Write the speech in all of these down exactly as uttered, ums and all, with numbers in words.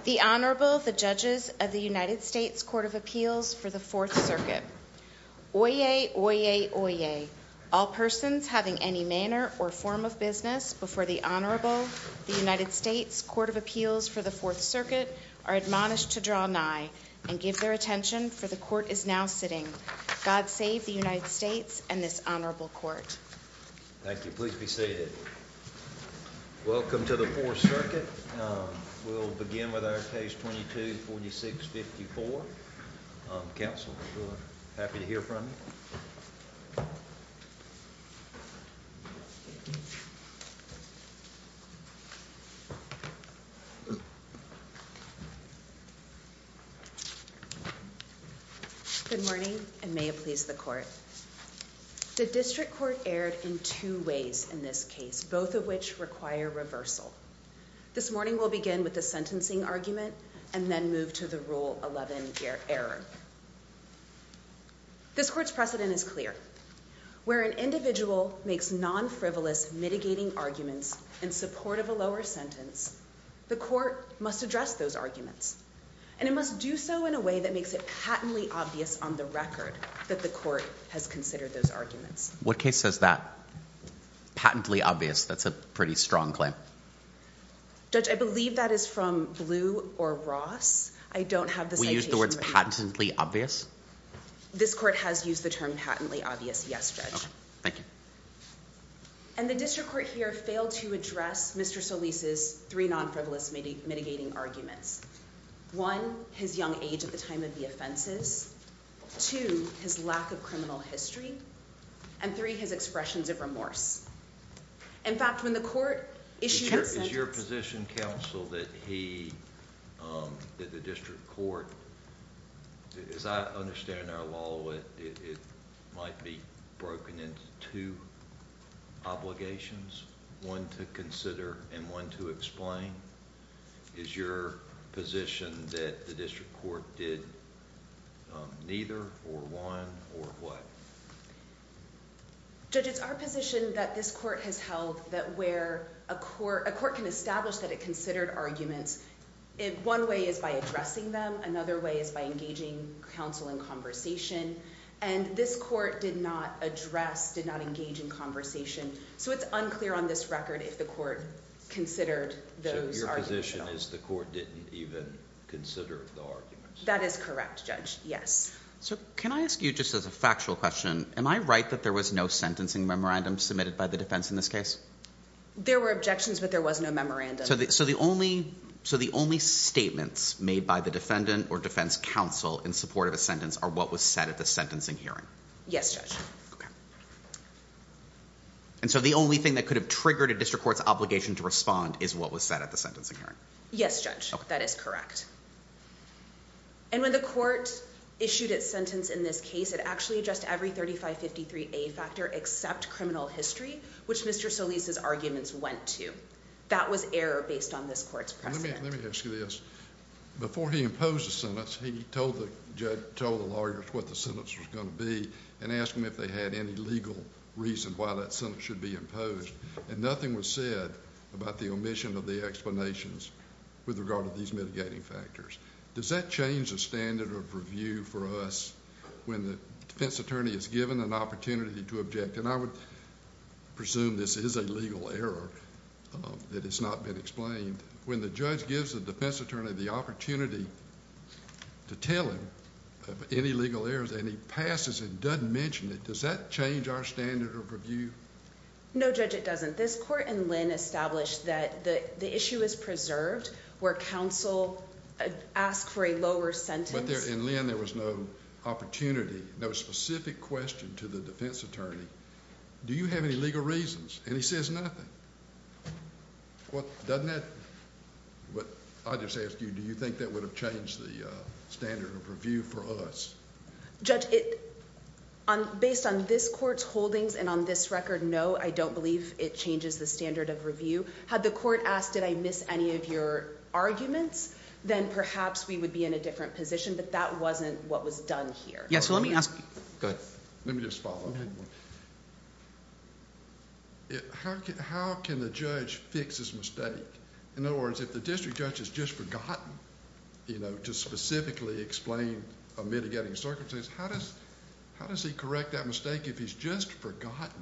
The Honorable, the Judges of the United States Court of Appeals for the Fourth Circuit. Oyez, oyez, oyez. All persons having any manner or form of business before the Honorable, the United States Court of Appeals for the Fourth Circuit are admonished to draw nigh and give their attention, for the Court is now sitting. God save the United States and this Honorable Court. Thank you. Please be seated. Welcome to the Fourth Circuit. Um, we'll begin with our case twenty-two forty-six fifty-four. Um, counsel, we're happy to hear from you. Good morning, and may it please the Court. The District Court erred in two ways in this case, both of which require reversal. This morning we'll begin with the sentencing argument and then move to the Rule eleven er- error. This Court's precedent is clear. Where an individual makes non-frivolous mitigating arguments in support of a lower sentence, the Court must address those arguments. And it must do so in a way that makes it patently obvious on the record that the Court has considered those arguments. What case says that? Patently obvious. That's a pretty strong claim. Judge, I believe that is from Blue or Ross. I don't have the We citation. We use the words written. patently obvious? This Court has used the term patently obvious, yes, Judge. Okay. Thank you. And the District Court here failed to address Mister Solis's three non-frivolous miti- mitigating arguments. One, his young age at the time of the offenses. Two, his lack of criminal history. And three, his expressions of remorse. In fact, when the Court issued its sentence... Is your position, counsel, that he, um, that the District Court, as I understand our law, it, it, it might be broken into two obligations, one to consider and one to explain? Is your position that the District Court did um, neither or one or what? Judge, it's our position that this Court has held that where a court, a court can establish that it considered arguments, it, one way is by addressing them, another way is by engaging counsel in conversation. And this Court did not address, did not engage in conversation. So it's unclear on this record if the Court considered those so your arguments. position is the Court didn't even consider the arguments? That is correct, Judge, yes. So can I ask you just as a factual question, am I right that there was no sentencing memorandum submitted by the defense in this case? There were objections, but there was no memorandum. So the, so the only so the only statements made by the defendant or defense counsel in support of a sentence are what was said at the sentencing hearing? Yes, Judge. Okay. And so the only thing that could have triggered a district court's obligation to respond is what was said at the sentencing hearing? Yes, Judge. Okay. That is correct. And when the Court issued its sentence in this case, it actually addressed every thirty-five fifty-three A factor except criminal history, which Mister Solis's arguments went to. That was error based on this Court's precedent. Let me, let me ask you this. Before he imposed the sentence, he told the judge, told the lawyers what the sentence was going to be and asked them if they had any legal reason why that sentence should be imposed. And nothing was said about the omission of the explanations with regard to these mitigating factors. Does that change the standard of review for us when the defense attorney is given an opportunity to object? And I would presume this is a legal error uh, that has not been explained. When the judge gives the defense attorney the opportunity to tell him of any legal errors and he passes and doesn't mention it, does that change our standard of review? No, Judge, it doesn't. This Court in Lynn established that the, the issue is preserved where counsel uh, asked for a lower sentence. But there, in Lynn, there was no opportunity, no specific question to the defense attorney. Do you have any legal reasons? And he says nothing. What, doesn't that, but I just ask you, do you think that would have changed the uh, standard of review for us? Judge, it, on, based on this Court's holdings and on this record, no, I don't believe it changes the standard of review. Had the Court asked, did I miss any of your arguments, then perhaps we would be in a different position, but that wasn't what was done here. Yeah, so let me ask you. Go ahead. Let me just follow up. It, how, can, how can the judge fix his mistake? In other words, if the district judge has just forgotten you know, to specifically explain a mitigating circumstance, how does how does he correct that mistake if he's just forgotten?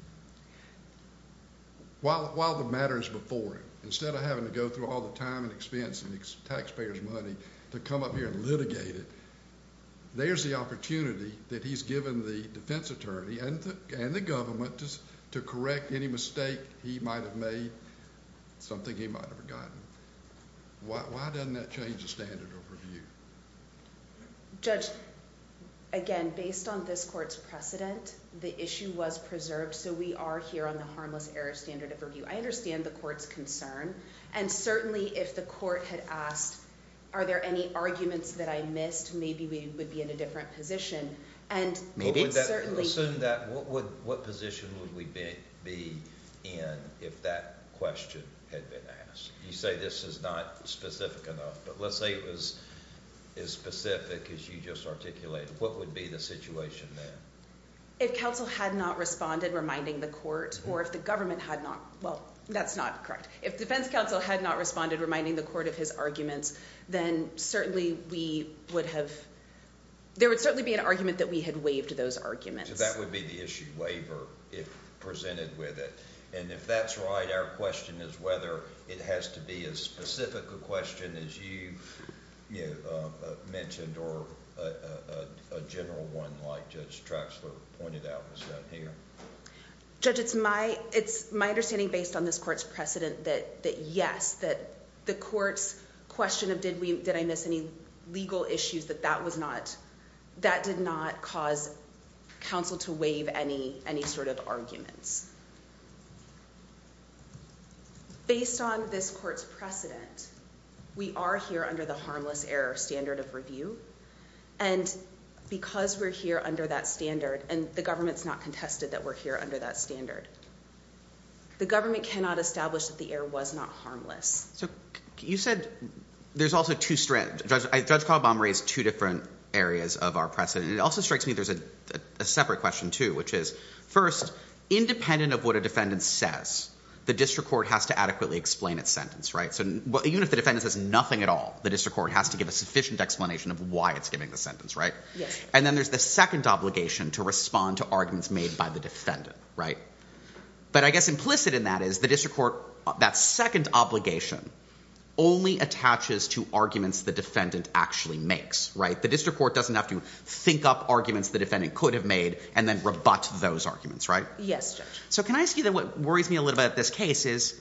While while the matter is before him, instead of having to go through all the time and expense and ex- taxpayers' money to come up here and litigate it, there's the opportunity that he's given the defense attorney and the, and the government to, to correct any mistake he might have made, something he might have forgotten. Why, why doesn't that change the standard of review? Judge, again, based on this court's precedent, the issue was preserved, so we are here on the harmless error standard of review. I understand the court's concern, and certainly if the court had asked, are there any arguments that I missed, maybe we would be in a different position. And Maybe. Would that, certainly assume that, what would what position would we be, be in if that question had been asked? You say this is not specific enough, but let's say it was as specific as you just articulated. What would be the situation then? if counsel had not responded reminding the court, or if the government had not, well, that's not correct. If defense counsel had not responded reminding the court of his arguments, then certainly we would have, there would certainly be an argument that we had waived those arguments. So that would be the issue, waiver, if presented with it. And if that's right, our question is whether it has to be as specific a question as you, you know, uh, uh, mentioned, or a, a, a general one like Judge Traxler pointed out was done here. Judge, it's my it's my understanding based on this court's precedent that that yes, that the court's question of did we did I miss any legal issues, that that was not that did not cause counsel to waive any any sort of arguments. Based on this court's precedent, we are here under the harmless error standard of review, and because we're here under that standard, and the government's not contested that we're here under that standard, the government cannot establish that the error was not harmless. So you said there's also two strands. Judge, Judge Caldbaum raised two different areas of our precedent. It also strikes me there's a, a, a separate question, too, which is, first, independent of what a defendant says, the district court has to adequately explain its sentence, right? So well, even if the defendant says nothing at all, the district court has to give a sufficient explanation of why it's giving the sentence, right? Yes. And then there's the second obligation to respond to arguments made by the defendant, right? But I guess implicit in that is the district court, that second obligation only attaches to arguments the defendant actually makes, right? The district court doesn't have to think up arguments the defendant could have made and then rebut those arguments, right? Yes, Judge. So can I ask you that what worries me a little bit at this case is,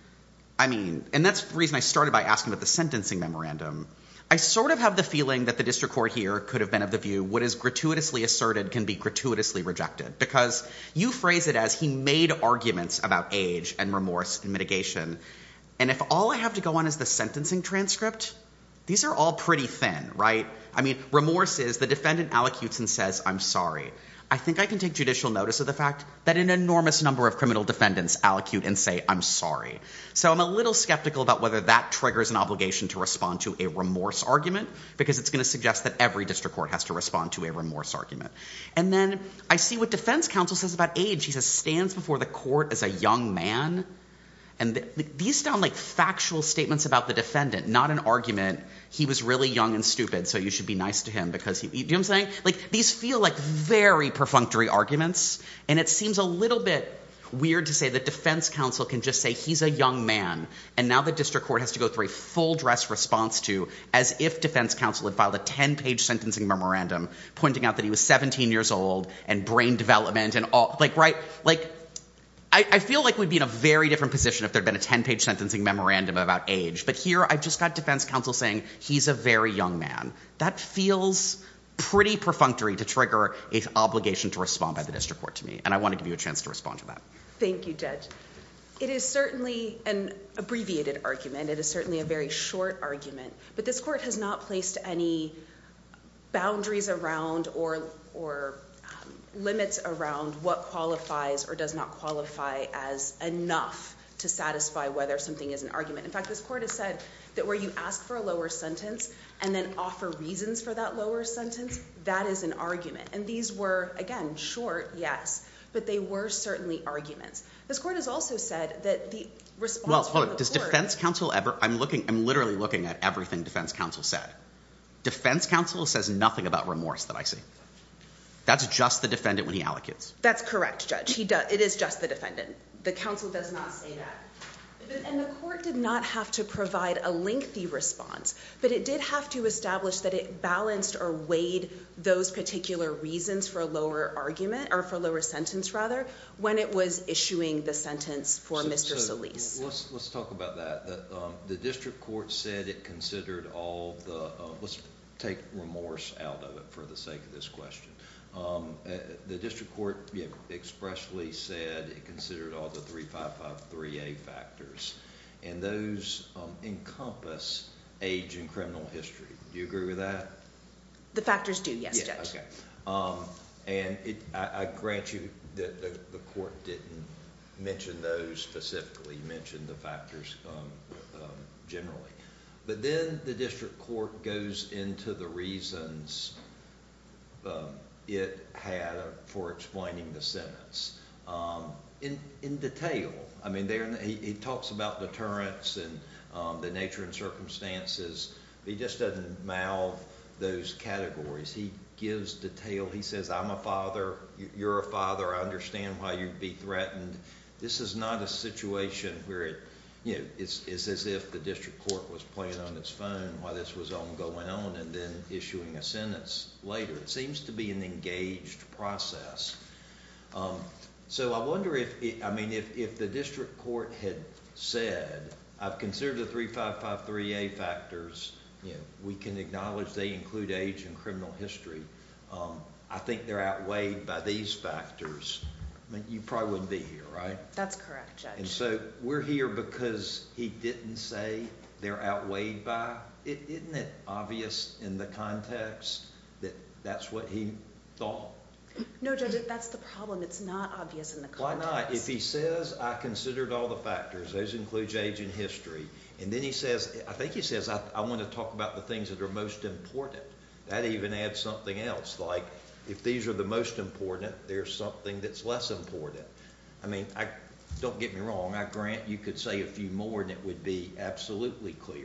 I mean, and that's the reason I started by asking about the sentencing memorandum. I sort of have the feeling that the district court here could have been of the view what is gratuitously asserted can be gratuitously rejected, because you phrase it as he made arguments about age and remorse and mitigation. And if all I have to go on is the sentencing transcript, these are all pretty thin, right? I mean, remorse is the defendant allocutes and says, I'm sorry. I think I can take judicial notice of the fact that an enormous number of criminal defendants allocute and say, I'm sorry. So I'm a little skeptical about whether that triggers an obligation to respond to a remorse argument, because it's going to suggest that every district court has to respond to a remorse argument. And then I see what defense counsel says about age. He says, stands before the court as a young man. And th- these sound like factual statements about the defendant, not an argument. He was really young and stupid, so you should be nice to him because he, you know what I'm saying? Like, these feel like very perfunctory arguments, and it seems a little bit weird to say that defense counsel can just say he's a young man, and now the district court has to go through a full dress response to, as if defense counsel had filed a ten-page sentencing memorandum pointing out that he was seventeen years old and brain development and all, like, right? Like, I, I feel like we'd be in a very different position if there'd been a ten-page sentencing memorandum about age. But here I've just got defense counsel saying he's a very young man. That feels pretty perfunctory to trigger an obligation to respond by the district court to me. And I want to give you a chance to respond to that. Thank you, Judge. It is certainly an abbreviated argument. It is certainly a very short argument. But this court has not placed any boundaries around or or limits around what qualifies or does not qualify as enough to satisfy whether something is an argument. In fact, this court has said that where you ask for a lower sentence and then offer reasons for that lower sentence, that is an argument. And these were, again, short, yes, but they were certainly arguments. This court has also said that the response Well, from hold the on. Does court— defense counsel ever – I'm looking – I'm literally looking at everything defense counsel said. Defense counsel says nothing about remorse that I see. That's just the defendant when he allocates. That's correct, Judge. He does. It is just the defendant. The counsel does not say that. And the court did not have to provide a lengthy response, but it did have to establish that it balanced or weighed those particular reasons for a lower argument, or for a lower sentence, rather, when it was issuing the sentence for So- Mister so Solis. Let's, let's talk about that. The, um, the district court said it considered all the, uh, let's take remorse out of it for the sake of this question. Um, uh, the district court yeah, expressly said it considered all the three five five three A factors, and those um, encompass age and criminal history. Do you agree with that? The factors do, yes, Yeah, Judge. okay. Um, and it, I, I grant you that the, the court didn't mention those specifically. You mentioned the factors um, um, generally. But then the district court goes into the reasons um, it had for explaining the sentence um, in, in detail. I mean, there he, he talks about deterrence and um, the nature and circumstances. He just doesn't mouth those categories. He gives detail. He says, I'm a father, you're a father, I understand why you'd be threatened. This is not a situation where it, you know, it's, it's as if the district court was playing on its phone while this was on going on and then issuing a sentence later. It seems to be an engaged process. Um, so I wonder if, it, I mean, if, if the district court had said, I've considered the three five five three A factors, you know, we can acknowledge they include age and criminal history. Um, I think they're outweighed by these factors. I mean, you probably wouldn't be here, right? That's correct, Judge. And so we're here because he didn't say they're outweighed by. It, isn't it obvious in the context that that's what he thought? No, Judge, that's the problem. It's not obvious in the Why context. not? If he says, I considered all the factors, those include age and history, and then he says, I think he says, I, I want to talk about the things that are most important. That even adds something else, like if these are the most important, there's something that's less important. I mean, I, don't get me wrong, I grant you could say a few more and it would be absolutely clear.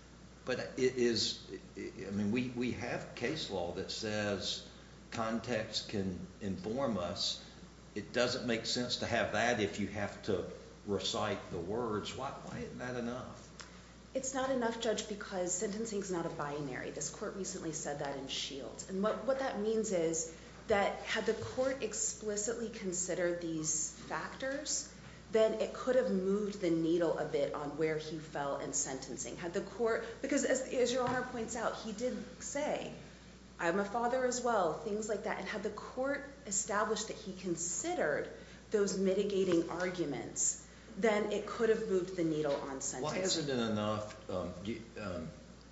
But it is, I mean, we, we have case law that says context can inform us. It doesn't make sense to have that if you have to recite the words. Why, why isn't that enough? It's not enough, Judge, because sentencing is not a binary. This court recently said that in Shields. And what, what that means is that had the court explicitly considered these factors, then it could have moved the needle a bit on where he fell in sentencing. Had the court, because as, as Your Honor points out, he did say, I'm a father as well, things like that. And had the court established that he considered those mitigating arguments, then it could have moved the needle on sentencing. Why isn't it enough? Um, do you, um,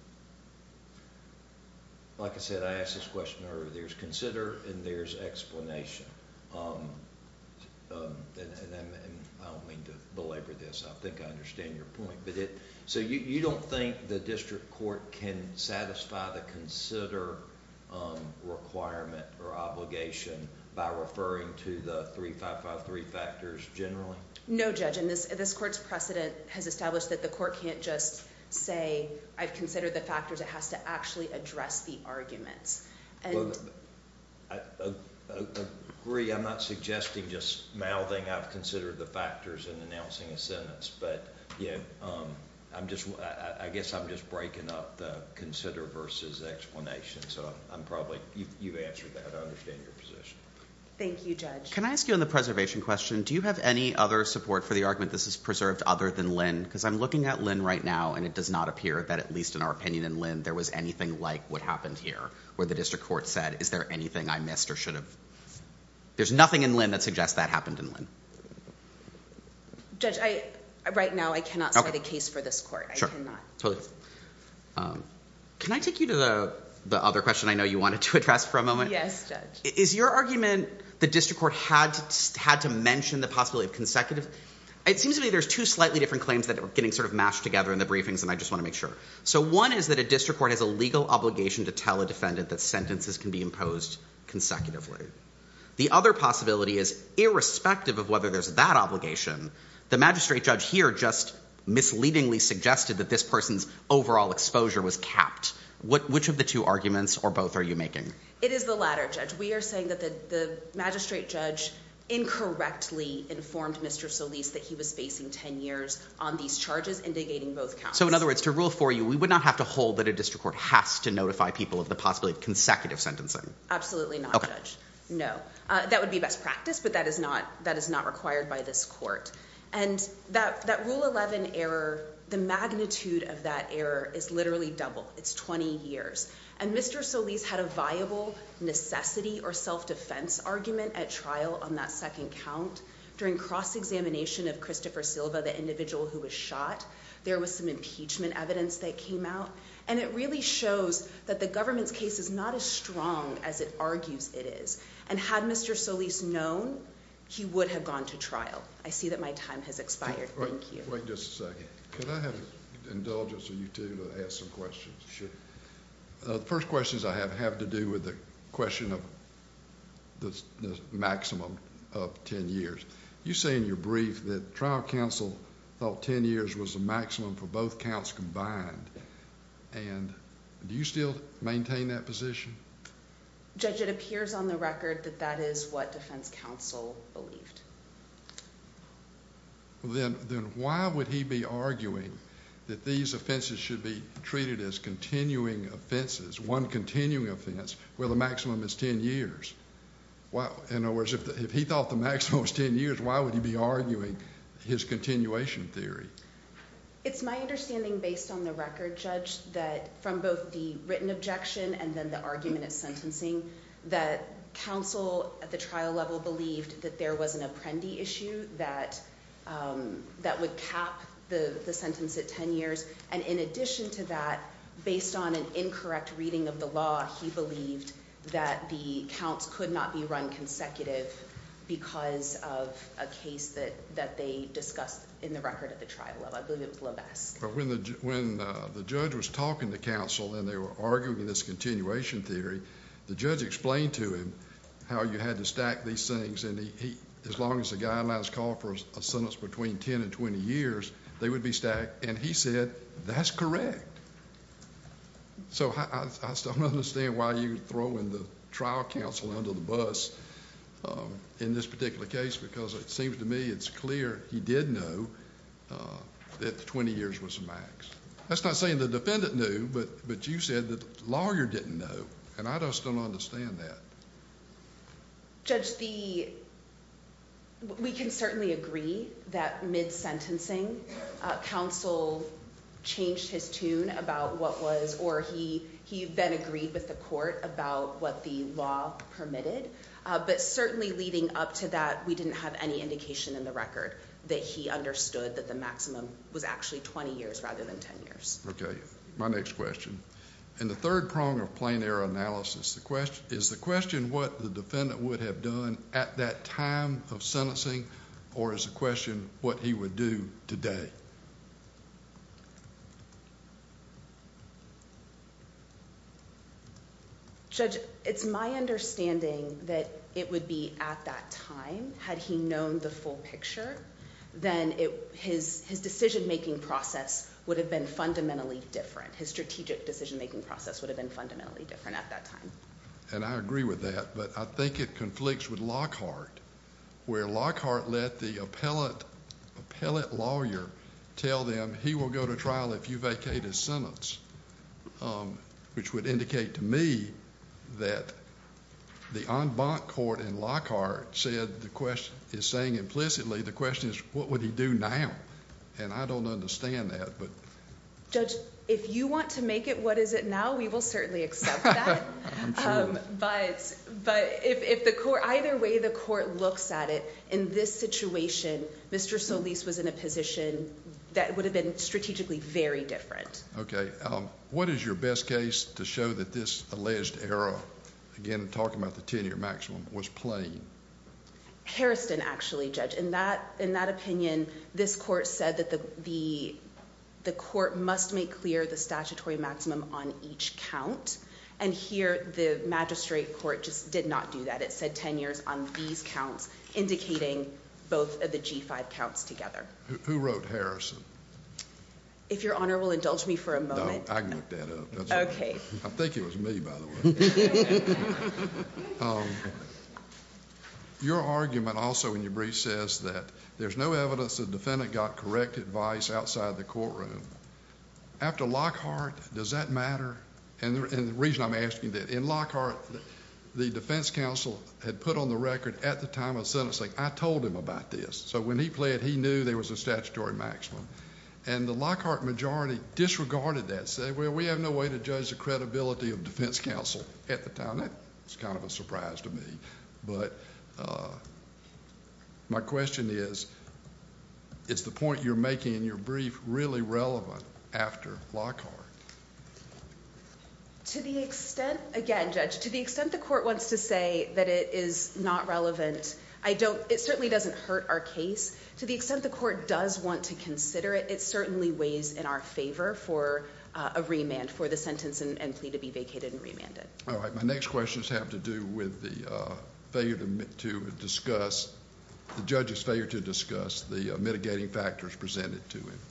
like I said, I asked this question earlier. There's consider and there's explanation. Um, um, and, and, and I don't mean to belabor this. I think I understand your point. But it, so you, you don't think the district court can satisfy the consider um, requirement or obligation by referring to the three five five three factors generally? No, Judge, and this, this court's precedent has established that the court can't just say, I've considered the factors. It has to actually address the arguments. And well, I, I, I agree. I'm not suggesting just mouthing, I've considered the factors and announcing a sentence. But, you know, um, I'm just, I, I guess I'm just breaking up the consider versus explanation. So I'm, I'm probably, you've, you've answered that. I understand your position. Thank you, Judge. Can I ask you on the preservation question, do you have any other support for the argument this is preserved other than Lynn? Because I'm looking at Lynn right now, and it does not appear that, at least in our opinion in Lynn, there was anything like what happened here, where the district court said, is there anything I missed or should have? There's nothing in Lynn that suggests that happened in Lynn. Judge, I right now I cannot Okay. cite a case for this court. I Sure. cannot. Totally. Um, can I take you to the, the other question I know you wanted to address for a moment? Yes, Judge. Is your argument the district court had to, had to mention the possibility of consecutive? It seems to me there's two slightly different claims that are getting sort of mashed together in the briefings, and I just want to make sure. So one is that a district court has a legal obligation to tell a defendant that sentences can be imposed consecutively. The other possibility is, irrespective of whether there's that obligation, the magistrate judge here just misleadingly suggested that this person's overall exposure was capped. What, which of the two arguments, or both, are you making? It is the latter, Judge. We are saying that the, the magistrate judge incorrectly informed Mister Solis that he was facing ten years on these charges, indicating both counts. So in other words, to rule for you, we would not have to hold that a district court has to notify people of the possibility of consecutive sentencing. Absolutely not, Okay. Judge. No. Uh, that would be best practice, but that is not that is not required by this court. And that, that Rule eleven error, the magnitude of that error is literally double. It's twenty years. And Mister Solis had a viable necessity or self-defense argument at trial on that second count. During cross-examination of Christopher Silva, the individual who was shot, there was some impeachment evidence that came out. And it really shows that the government's case is not as strong as it argues it is. And had Mister Solis known, he would have gone to trial. I see that my time has expired. Wait, Thank you. Wait just a second. Could I have indulgence of you two to ask some questions? Sure. Uh, the first questions I have have to do with the question of the, the maximum of ten years. You say in your brief that trial counsel thought ten years was the maximum for both counts combined. And do you still maintain that position? Judge, it appears on the record that that is what defense counsel believed. Well, then, then why would he be arguing that these offenses should be treated as continuing offenses, one continuing offense, where the maximum is ten years? Why, in other words, if, the, if he thought the maximum was ten years, why would he be arguing his continuation theory? It's my understanding, based on the record, Judge, that from both the written objection and then the argument at sentencing, that counsel at the trial level believed that there was an Apprendi issue that um, that would cap the, the sentence at ten years. And in addition to that, based on an incorrect reading of the law, he believed that the counts could not be run consecutive because of a case that, that they discussed in the record at the trial level. I believe it was Levesque. But when the when uh, the judge was talking to counsel and they were arguing this continuation theory, the judge explained to him how you had to stack these things, and he, he as long as the guidelines call for a, a sentence between ten and twenty years, they would be stacked. And he said, that's correct. So I, I, I still don't understand why you throw in the trial counsel under the bus um, in this particular case, because it seems to me it's clear he did know uh, that twenty years was the max. That's not saying the defendant knew, but, but you said that the lawyer didn't know, and I just don't understand that. Judge, the we can certainly agree that mid-sentencing, uh, counsel changed his tune about what was, or he he then agreed with the court about what the law permitted. Uh, but certainly leading up to that, we didn't have any indication in the record that he understood that the maximum was actually twenty years rather than ten years. Okay. My next question. In the third prong of plain error analysis, the question is the question what the defendant would have done at that time of sentencing, or is the question what he would do today? Judge, it's my understanding that it would be at that time, had he known the full picture, then it, his, his decision-making process would have been fundamentally different. His strategic decision-making process would have been fundamentally different at that time. And I agree with that, but I think it conflicts with Lockhart, where Lockhart let the appellate, appellate lawyer tell them he will go to trial if you vacate his sentence, um, which would indicate to me that the en banc court in Lockhart said the question is saying implicitly the question is what would he do now? And I don't understand that. But Judge, if you want to make it what is it now, we will certainly accept that. I'm sure. Um, but but if, if the court, either way the court looks at it, in this situation, Mister Solis was in a position that would have been strategically very different. Okay. Um, what is your best case to show that this alleged error, again talking about the ten-year maximum, was plain? Harrison, actually, Judge. In that in that opinion, this court said that the the the court must make clear the statutory maximum on each count, And here, the magistrate court just did not do that. It said ten years on these counts, indicating both of the G five counts together. Who, who wrote Harrison? If Your Honor will indulge me for a moment. No, I can look that up. That's Okay. Right. I think it was me, by the way. um, your argument also in your brief says that there's no evidence the defendant got correct advice outside the courtroom. After Lockhart, does that matter? And the, and the reason I'm asking that, in Lockhart, the, the defense counsel had put on the record at the time of sentencing, I told him about this. So when he pled, he knew there was a statutory maximum. And the Lockhart majority disregarded that, said, well, we have no way to judge the credibility of defense counsel at the time. That's kind of a surprise to me. But uh, my question is, is the point you're making in your brief really relevant after Lockhart? To the extent, again, Judge, to the extent the court wants to say that it is not relevant, I don't, it certainly doesn't hurt our case. To the extent the court does want to consider it, it certainly weighs in our favor for uh, a remand, for the sentence and, and plea to be vacated and remanded. All right. My next questions have to do with the uh, failure to, to discuss, the judge's failure to discuss the uh, mitigating factors presented to him.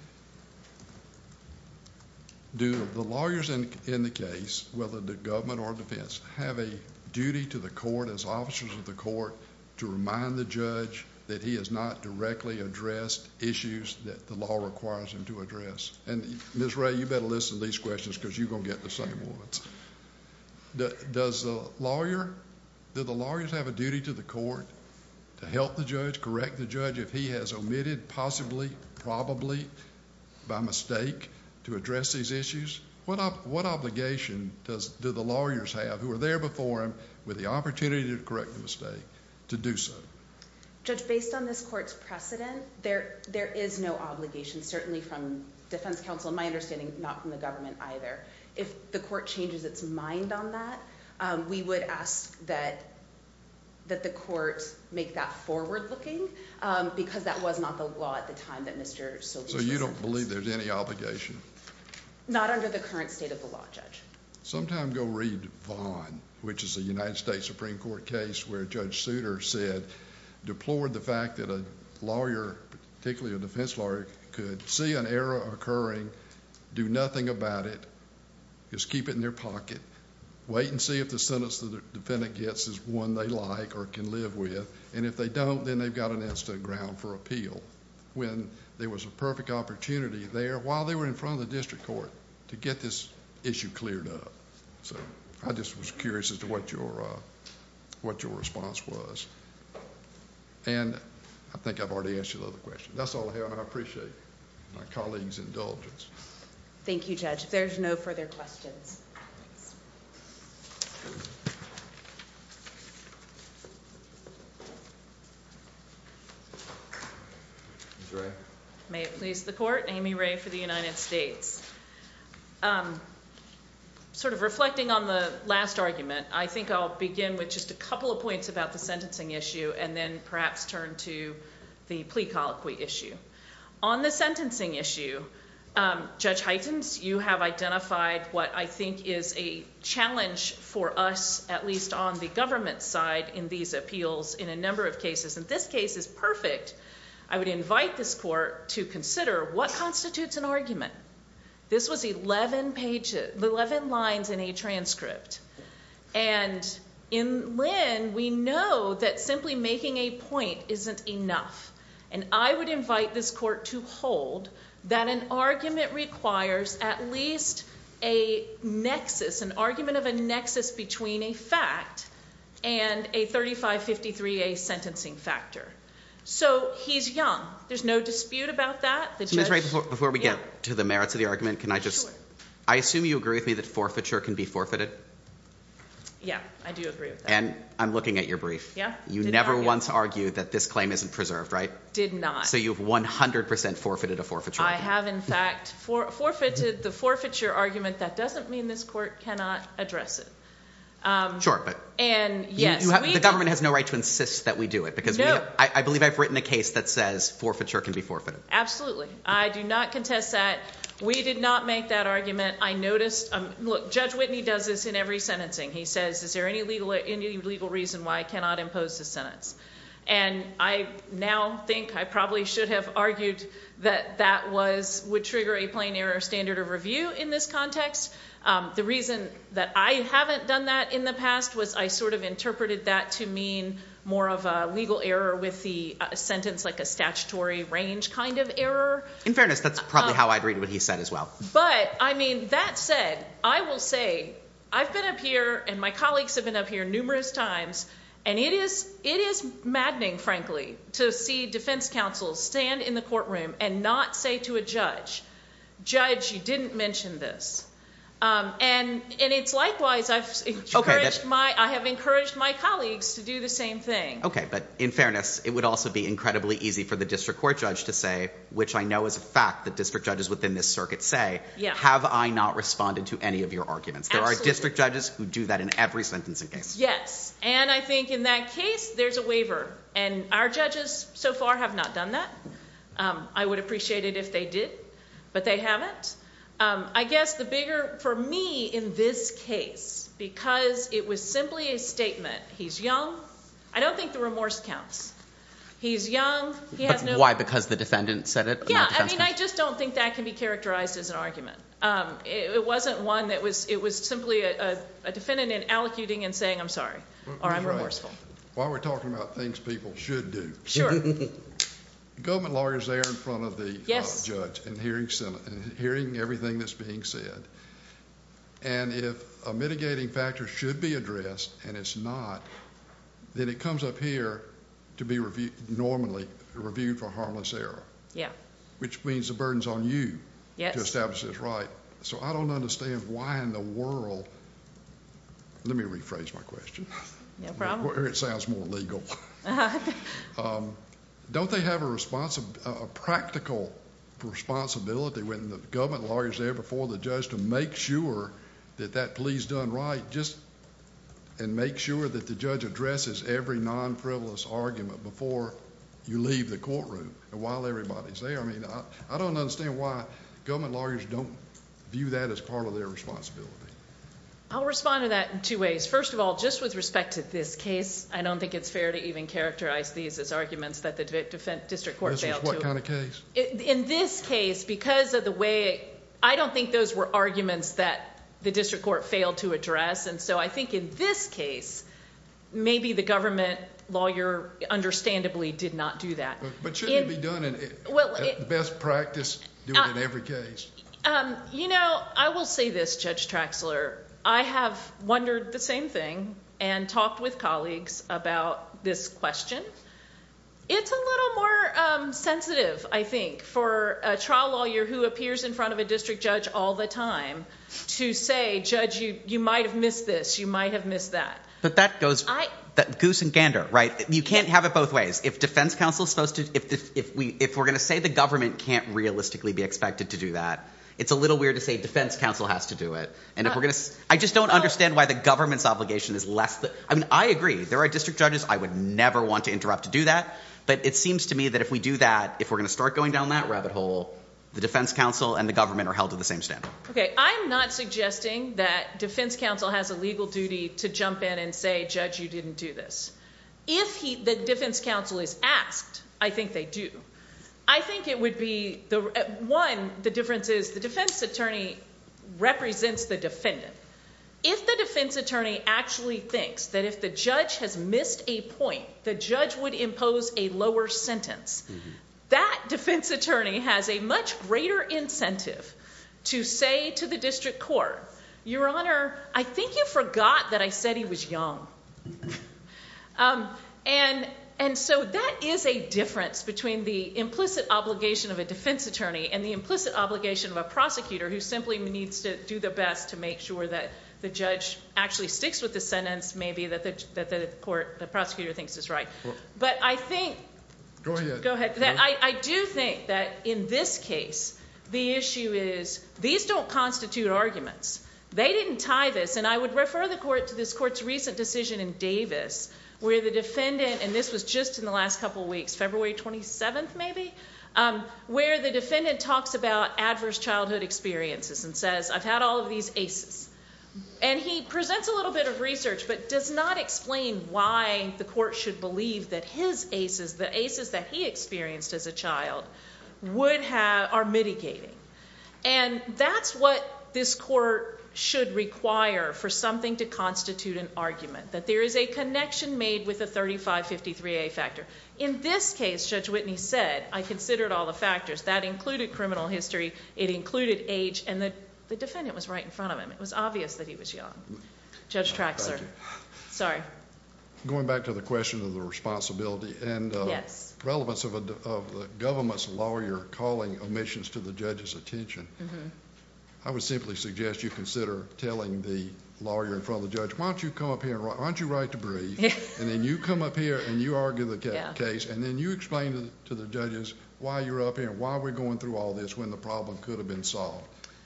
Do the lawyers in, in the case, whether the government or defense, have a duty to the court as officers of the court to remind the judge that he has not directly addressed issues that the law requires him to address? And Miz Ray, you better listen to these questions because you're going to get the same ones. Do, does the lawyer, do the lawyers have a duty to the court to help the judge, correct the judge if he has omitted, possibly, probably, by mistake, to address these issues? What, ob- what obligation does do the lawyers have who are there before him with the opportunity to correct the mistake to do so? Judge, based on this court's precedent, there there is no obligation, certainly from defense counsel, in my understanding, not from the government either. If the court changes its mind on that, um, we would ask that that the court make that forward-looking, um, because that was not the law at the time that Mister Solis So was you don't sentenced. believe there's any obligation? Not under the current state of the law, Judge. Sometime go read Vaughn, which is a United States Supreme Court case where Judge Souter said, deplored the fact that a lawyer, particularly a defense lawyer, could see an error occurring, do nothing about it, just keep it in their pocket, wait and see if the sentence the defendant gets is one they like or can live with, and if they don't, then they've got an instant ground for appeal, when there was a perfect opportunity there while they were in front of the district court to get this issue cleared up. So I just was curious as to what your uh, what your response was. And I think I've already asked you the other question. That's all I have, and I appreciate my colleagues' indulgence. Thank you, Judge. If there's no further questions. Miz Ray? May it please the court, Amy Ray for the United States. Um, sort of reflecting on the last argument, I think I'll begin with just a couple of points about the sentencing issue and then perhaps turn to the plea colloquy issue. On the sentencing issue, um, Judge Heitens, you have identified what I think is a challenge for us, at least on the government side in these appeals in a number of cases. And this case is perfect. I would invite this court to consider what constitutes an argument. This was eleven pages, eleven lines in a transcript. And in Lynn, we know that simply making a point isn't enough. And I would invite this court to hold that an argument requires at least a nexus, an argument of a nexus between a fact and a thirty-five fifty-three A sentencing factor. So he's young. There's no dispute about that. The So, Miz judge- Ray, before, before we Yeah. get to the merits of the argument, can I just, Sure. I assume you agree with me that forfeiture can be forfeited? Yeah, I do agree with that. And I'm looking at your brief. Yeah, You didn't never argue. once argued that this claim isn't preserved, right? Did not. So you've one hundred percent forfeited a forfeiture I argument. have, in fact, for, forfeited the forfeiture argument. That doesn't mean this court cannot address it. Um, Sure, but and you- yes, you have, we the government has no right to insist that we do it because we No. have, I, I believe I've written a case that says forfeiture can be forfeited. Absolutely. I do not contest that. We did not make that argument. I noticed, um, look, Judge Whitney does this in every sentencing. He says, is there any legal, any legal reason why I cannot impose the sentence? And I now think I probably should have argued that that was would trigger a plain error standard of review in this context. Um, the reason that I haven't done that in the past was I sort of interpreted that to mean more of a legal error with the uh, sentence, like a statutory range kind of error. In fairness, that's probably Um, how I'd read what he said as well. But, I mean, that said, I will say, I've been up here, and my colleagues have been up here numerous times, and it is it is maddening, frankly, to see defense counsel stand in the courtroom and not say to a judge, Judge, you didn't mention this. Um, and and it's likewise, I've encouraged Okay, that- my I have encouraged my colleagues to do the same thing. Okay, but in fairness, it would also be incredibly easy for the district court judge to say, which I know is a fact that district judges within this circuit say, Yeah. have I not responded to any of your arguments? There Absolutely. are district judges who do that in every sentencing case. Yes, and I think in that case, there's a waiver, and our judges so far have not done that. Um, I would appreciate it if they did, but they haven't. Um, I guess the bigger, for me in this case, because it was simply a statement, he's young, I don't think the remorse counts. He's young, he has But no... why? Because the defendant said it? Yeah, not I defense mean, I counsel? just don't think that can be characterized as an argument. Um, it, it wasn't one that was, it was simply a, a, a defendant in allocuting and saying, I'm sorry, or I'm Right. remorseful. While we're talking about things people should do, Sure. government lawyers there in front of the Yes. uh, judge and hearing Senate and hearing everything that's being said. And if a mitigating factor should be addressed and it's not, then it comes up here to be reviewed, normally reviewed for harmless error, Yeah. which means the burden's on you Yes. to establish this right. So I don't understand why in the world. Let me rephrase my question. No problem. Where it sounds more legal. um, don't they have a responsi- a practical responsibility when the government lawyer's there before the judge to make sure that that plea's done right, just and make sure that the judge addresses every non-frivolous argument before you leave the courtroom and while everybody's there? I mean, I, I don't understand why government lawyers don't view that as part of their responsibility. I'll respond to that in two ways. First of all, just with respect to this case, I don't think it's fair to even characterize these as arguments that the defense district court This failed was what to. kind of case? It- In this case, because of the way, I don't think those were arguments that the district court failed to address. And so I think in this case, maybe the government lawyer understandably did not do that. But, but shouldn't In- it be done in Well, at it- the best practice, do it Uh, in every case? Um, you know, I will say this, Judge Traxler. I have wondered the same thing and talked with colleagues about this question. It's a little more um, sensitive, I think, for a trial lawyer who appears in front of a district judge all the time to say, Judge, you, you might have missed this, you might have missed that. But that goes I- that goose and gander, right? You can't have it both ways. If defense counsel is supposed to, if the, if we if we're going to say the government can't realistically be expected to do that, it's a little weird to say defense counsel has to do it. And if Uh, we're going to, I just don't understand why the government's obligation is less than. I mean, I agree. There are district judges I would never want to interrupt to do that. But it seems to me that if we do that, if we're going to start going down that rabbit hole, the defense counsel and the government are held to the same standard. Okay, I'm not suggesting that defense counsel has a legal duty to jump in and say, Judge, you didn't do this. If he, the defense counsel is asked, I think they do. I think it would be, the one, the difference is the defense attorney represents the defendant. If the defense attorney actually thinks that if the judge has missed a point, the judge would impose a lower sentence, mm-hmm. that defense attorney has a much greater incentive to say to the district court, Your Honor, I think you forgot that I said he was young. um, and and so that is a difference between the implicit obligation of a defense attorney and the implicit obligation of a prosecutor who simply needs to do their best to make sure that the judge actually sticks with the sentence, maybe that the that the court, the prosecutor thinks is right. Well, but I think. Go ahead. Go ahead. That I, I do think that in this case, the issue is these don't constitute arguments. They didn't tie this, and I would refer the court to this court's recent decision in Davis, where the defendant, and this was just in the last couple of weeks, February twenty-seventh maybe, um, where the defendant talks about adverse childhood experiences and says, I've had all of these A C Es. And he presents a little bit of research, but does not explain why the court should believe that his A C Es, the A C Es that he experienced as a child, would have are mitigating. And that's what this court should require for something to constitute an argument, that there is a connection made with the thirty-five fifty-three A factor. In this case, Judge Whitney said, I considered all the factors. That included criminal history, it included age, and the, the defendant was right in front of him. It was obvious that he was young. Judge Traxler. Thank you. Sorry. Going back to the question of the responsibility and uh, Yes. relevance of, a, of the government's lawyer calling omissions to the judge's attention, Mm-hmm. I would simply suggest you consider telling the lawyer in front of the judge, why don't you come up here and write, why don't you write the brief, and then you come up here and you argue the ca- Yeah. case, and then you explain to the, to the judges why you're up here and why we're going through all this when the problem could have been solved.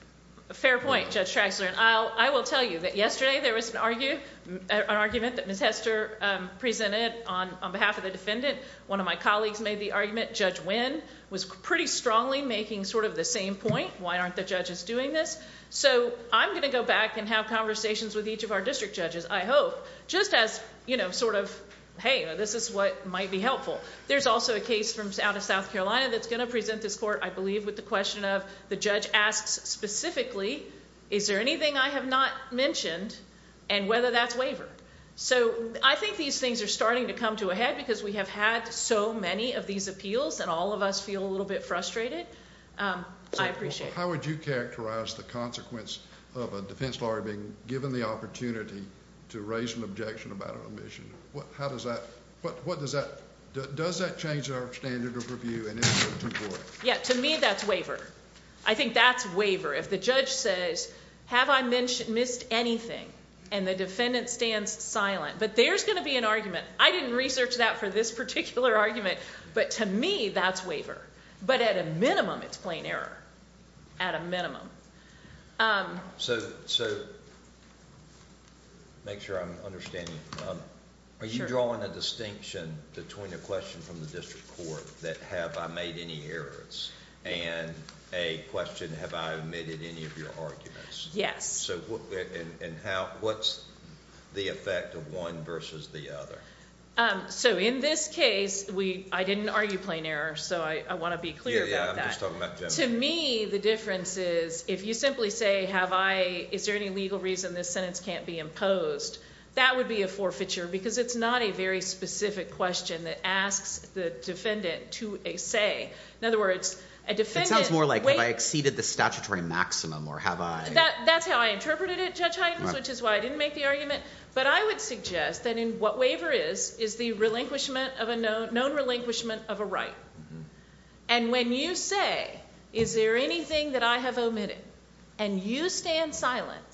Fair point, Judge Traxler. And I'll, I will tell you that yesterday there was an, argue, an argument that Miz Hester um, presented on, on behalf of the defendant. One of my colleagues made the argument. Judge Wynn was pretty strongly making sort of the same point. Why aren't the judges doing this? So I'm going to go back and have conversations with each of our district judges, I hope, just as, you know, sort of, hey, this is what might be helpful. There's also a case from out of South Carolina that's going to present this court, I believe, with the question of the judge asks specifically, is there anything I have not mentioned, and whether that's waiver. So I think these things are starting to come to a head because we have had so many of these appeals, and all of us feel a little bit frustrated. Um, So I appreciate it. How would you characterize the consequence of a defense lawyer being given the opportunity to raise an objection about an omission? What, how does that, what, what does that, do, does that change our standard of review, and is it too broad? Yeah, to me, that's waiver. I think that's waiver. If the judge says, have I mentioned, missed anything, and the defendant stands silent, but there's going to be an argument. I didn't research that for this particular argument, but to me, that's waiver. But at a minimum, it's plain error. At a minimum. Um, So, so, make sure I'm understanding. Um, Are you Sure. drawing a distinction between a question from the district court that have I made any errors and a question, have I omitted any of your arguments? yes. So, what, and, and how, what's the effect of one versus the other? Um, so in this case, we I didn't argue plain error, so I, I want to be clear Yeah, yeah, about I'm that. just talking about general. To me, the difference is if you simply say, have I, is there any legal reason this sentence can't be imposed, that would be a forfeiture because it's not a very specific question that asks the defendant to a say. In other words, a defendant... It sounds more like, wait, have I exceeded the statutory maximum, or have I... That, that's how I interpreted it, Judge Heidens, Right. which is why I didn't make the argument. But I would suggest that in what waiver is, is the relinquishment of a known, known relinquishment of a right. Mm-hmm. And when you say, is there anything that I have omitted, and you stand silent,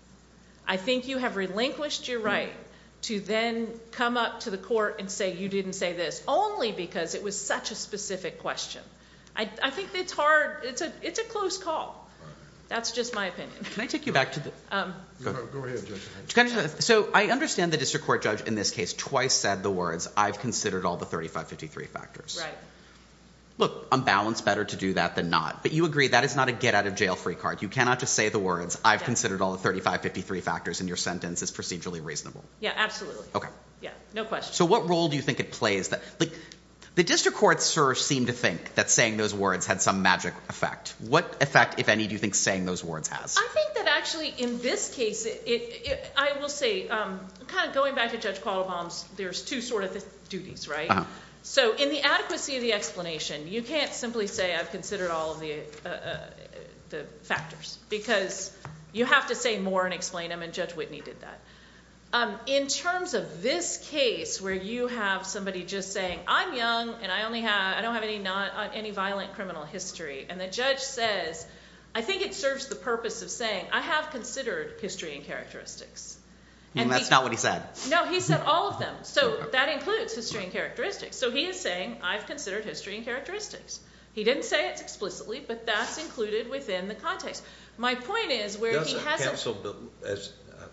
I think you have relinquished your right to then come up to the court and say you didn't say this, only because it was such a specific question. I, I think it's hard. It's a it's a close call. That's just my opinion. Can I take you back to the... Um, Go, go ahead, Judge. Can I just- So I understand the district court judge in this case twice said the words, I've considered all the thirty-five fifty-three factors. right. Look, on balance, better to do that than not. But you agree that is not a get-out-of-jail-free card. You cannot just say the words, I've Yeah. considered all the thirty-five fifty-three factors, and your sentence is procedurally reasonable. Yeah, absolutely. Okay. Yeah, no question. So what role do you think it plays? That, like, the district courts sort of seem to think that saying those words had some magic effect. What effect, if any, do you think saying those words has? I think that actually in this case, it, it, it, I will say, um, kind of going back to Judge Quattlebaum's, there's two sort of th- duties, right? Uh-huh. So in the adequacy of the explanation, you can't simply say I've considered all of the uh, uh, the factors because you have to say more and explain them, and Judge Whitney did that. Um, in terms of this case, where you have somebody just saying I'm young and I only have I don't have any non, uh, any violent criminal history, and the judge says, I think it serves the purpose of saying I have considered history and characteristics. And that's he, not what he said. No, he said all of them. So that includes history and characteristics. So he is saying, I've considered history and characteristics. He didn't say it explicitly, but that's included within the context. My point is where Does he it, hasn't... counsel, as,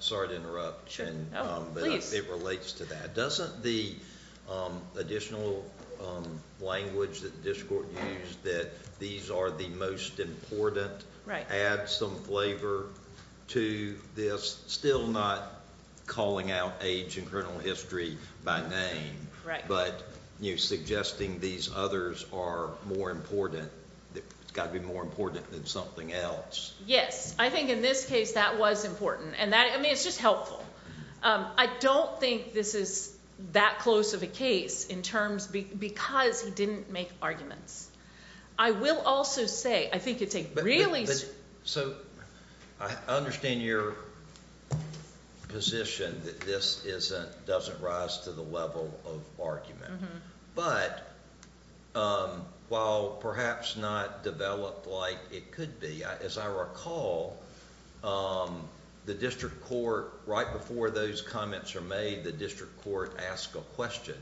sorry to interrupt. Sure. And, Oh, um, but please. it relates to that. Doesn't the um, additional um, language that the district court used that these are the most important Right. add some flavor to this, still not calling out age and criminal history by name, Right. but you know, suggesting these others are more important? It's got to be more important than something else. Yes, I think in this case that was important, and that I mean it's just helpful. Um, I don't think this is that close of a case in terms be, because he didn't make arguments. I will also say I think it's a But, really but, but, so I understand your position that this isn't doesn't rise to the level of argument, mm-hmm. but um, while perhaps not developed like it could be, I, as I recall, um, the district court, right before those comments are made, the district court asks a question